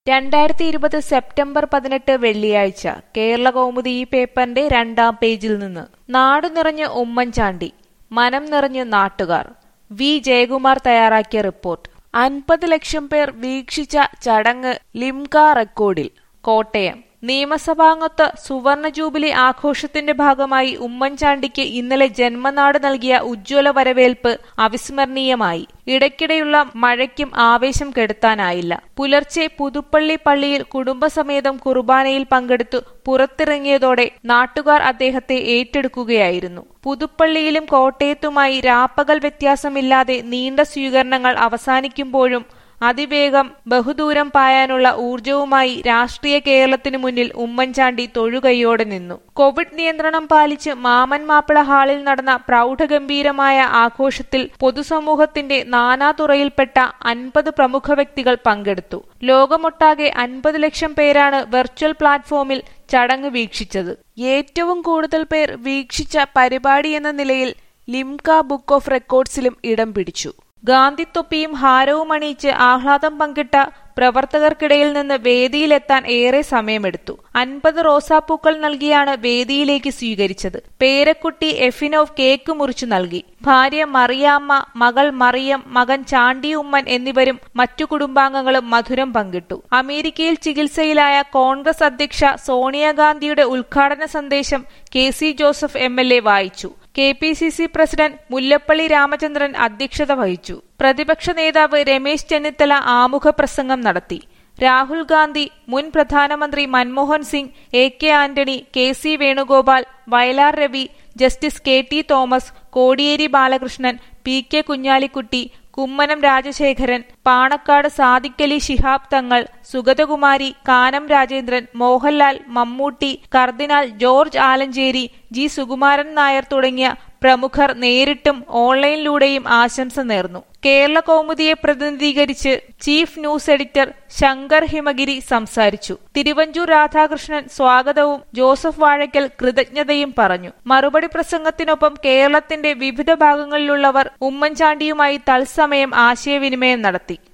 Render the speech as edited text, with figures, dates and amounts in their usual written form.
2020 September 18 വെള്ളിയാഴ്ച കേരളകൗമുദി ഈ പേപ്പറിന്റെ 2-ാം പേജിൽ നിന്ന് നാടു നിറഞ്ഞ് ഉമ്മൻചാണ്ടി, മനം നിറഞ്ഞ് നാട്ടുകാർ. വി ജയകുമാർ തയ്യാറാക്കിയ റിപ്പോർട്ട്. 50 ലക്ഷം പേർ വീക്ഷിച്ച ചടങ്ങ് ലിംക റെക്കോർഡിൽ. കോട്ടയം. നിയമസഭാംഗത്വ സുവർണ ജൂബിലി ആഘോഷത്തിന്റെ ഭാഗമായി ഉമ്മൻചാണ്ടിക്ക് ഇന്നലെ ജന്മനാട് നൽകിയ ഉജ്ജ്വല വരവേൽപ്പ് അവിസ്മരണീയമായി. ഇടയ്ക്കിടെയുള്ള മഴയ്ക്കും ആവേശം കെടുത്താനായില്ല. പുലർച്ചെ പുതുപ്പള്ളി പള്ളിയിൽ കുടുംബസമേതം കുർബാനയിൽ പങ്കെടുത്തു പുറത്തിറങ്ങിയതോടെ നാട്ടുകാർ അദ്ദേഹത്തെ ഏറ്റെടുക്കുകയായിരുന്നു. പുതുപ്പള്ളിയിലും കോട്ടയത്തുമായി രാപ്പകൽ വ്യത്യാസമില്ലാതെ നീണ്ട സ്വീകരണങ്ങൾ അവസാനിക്കുമ്പോഴും അതിവേഗം ബഹുദൂരം പായാനുള്ള ഊർജവുമായി രാഷ്ട്രീയ കേരളത്തിനു മുന്നിൽ ഉമ്മൻചാണ്ടി തൊഴുകൈയോടെ നിന്നു. കോവിഡ് നിയന്ത്രണം പാലിച്ച് മാമൻ മാപ്പിള ഹാളിൽ നടന്ന പ്രൗഢഗംഭീരമായ ആഘോഷത്തിൽ പൊതുസമൂഹത്തിന്റെ നാനാതുറയിൽപ്പെട്ട 50 പ്രമുഖ വ്യക്തികൾ പങ്കെടുത്തു. ലോകമൊട്ടാകെ 50 ലക്ഷം പേരാണ് വെർച്വൽ പ്ലാറ്റ്ഫോമിൽ ചടങ്ങ് വീക്ഷിച്ചത്. ഏറ്റവും കൂടുതൽ പേർ വീക്ഷിച്ച പരിപാടിയെന്ന നിലയിൽ ലിംക ബുക്ക് ഓഫ് റെക്കോർഡ്സിലും ഇടം പിടിച്ചു. ഗാന്ധിത്തൊപ്പിയും ഹാരവും അണിയിച്ച് ആഹ്ലാദം പങ്കിട്ട പ്രവർത്തകർക്കിടയിൽ നിന്ന് വേദിയിലെത്താൻ ഏറെ സമയമെടുത്തു. 50 റോസാപ്പൂക്കൾ നൽകിയാണ് വേദിയിലേക്ക് സ്വീകരിച്ചത്. പേരക്കുട്ടി എഫിനോവ് കേക്ക് മുറിച്ചു നൽകി. ഭാര്യ മറിയാമ്മ, മകൾ മറിയം, മകൻ ചാണ്ടി ഉമ്മൻ എന്നിവരും മറ്റു കുടുംബാംഗങ്ങളും മധുരം പങ്കിട്ടു. അമേരിക്കയിൽ ചികിത്സയിലായ കോൺഗ്രസ് അധ്യക്ഷ സോണിയാഗാന്ധിയുടെ ഉദ്ഘാടന സന്ദേശം KC ജോസഫ് MLA വായിച്ചു. KPCC പ്രസിഡന്റ് മുല്ലപ്പള്ളി രാമചന്ദ്രൻ അധ്യക്ഷത വഹിച്ചു. പ്രതിപക്ഷ നേതാവ് രമേശ് ചെന്നിത്തല ആമുഖ പ്രസംഗം നടത്തി. രാഹുൽ ഗാന്ധി, മുൻ പ്രധാനമന്ത്രി Manmohan Singh, AK Antony, KC Venugopal, Vayalar Ravi, justice KT Thomas, Kodiyeri Balakrishnan, PK Kunhalikutty, Kummanam Rajasekharan, Panakkad Sadiqali Shihab Thangal, Sugathakumari, Kanam Rajendran, Mohanlal, Mammootty, cardinal George Alencherry, G Sukumaran Nair തുടങ്ങിയ പ്രമുഖർ നേരിട്ടും ഓൺലൈനിലൂടെയും ആശംസ നേർന്നു. കേരള കൗമുദിയെ പ്രതിനിധീകരിച്ച് chief news editor Shankar Himagiri സംസാരിച്ചു. തിരുവഞ്ചൂർ രാധാകൃഷ്ണൻ സ്വാഗതവും ജോസഫ് വാഴയ്ക്കൽ കൃതജ്ഞതയും പറഞ്ഞു. മറുപടി പ്രസംഗത്തിനൊപ്പം കേരളത്തിന്റെ വിവിധ ഭാഗങ്ങളിലുള്ളവർ ഉമ്മൻചാണ്ടിയുമായി തത്സമയം ആശയവിനിമയം നടത്തി.